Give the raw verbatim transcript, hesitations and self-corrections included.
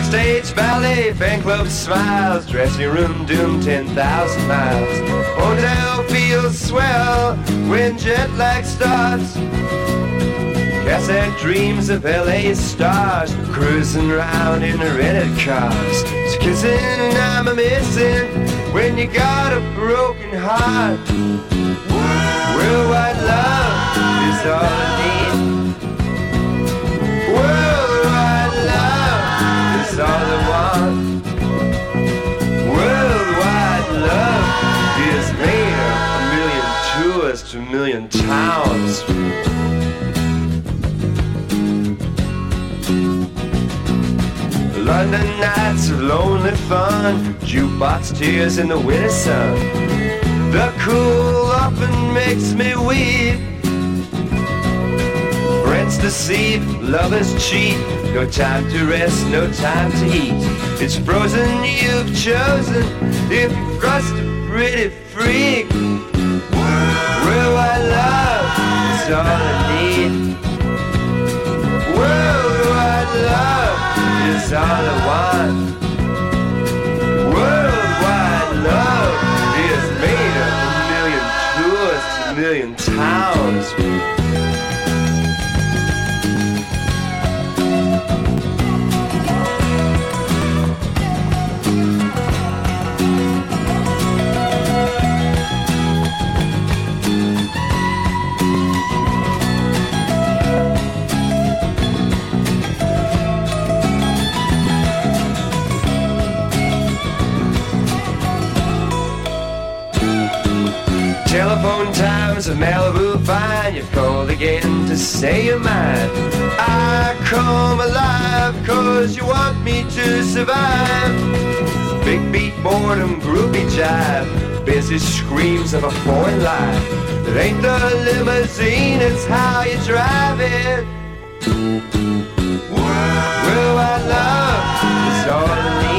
Backstage, ballet, fan club smiles, dressing room doomed ten thousand miles. Hotel feels swell when jet lag starts. Cassette dreams of L A stars, cruising around in the rented cars. It's kissing and I'm a missing when you got a broken heart. Worldwide love is all I need. Worldwide love is all I want. Worldwide love is made of a million tours to a million towns. London nights of lonely fun, jukebox tears in the winter sun. The cool often makes me weep. Friends deceive, lovers cheat. No time to rest, no time to eat. It's frozen, you've chosen. If you crust a pretty freak, worldwide love is all I need. Worldwide love is all I want. Worldwide love is made of a million tours to a million towns. Telephone times of Malibu fine. You've called again to say you're mine. I come alive cause you want me to survive. Big beat, boredom, groovy jive, busy screams of a foreign life. It ain't the limousine, it's how you drive it. Worldwide love is all I need.